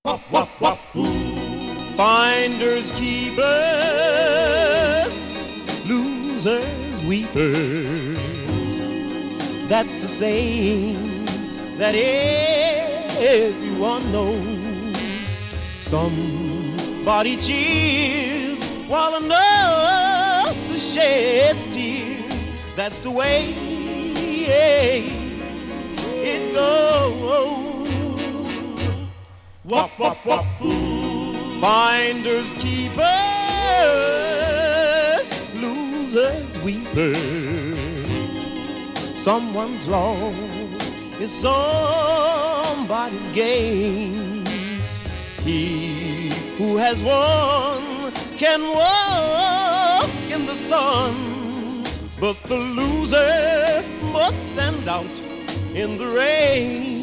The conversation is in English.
Wop, wop, wop, who? Finders, keepers, losers, weepers. That's a saying that everyone knows. Somebody cheers while another sheds tears. That's the way it goes. Wop, wop, wop, who? Finders, keepers, losers, weepers. Someone's loss is somebody's gain. He who has won can walk in the sun, but the loser must stand out in the rain.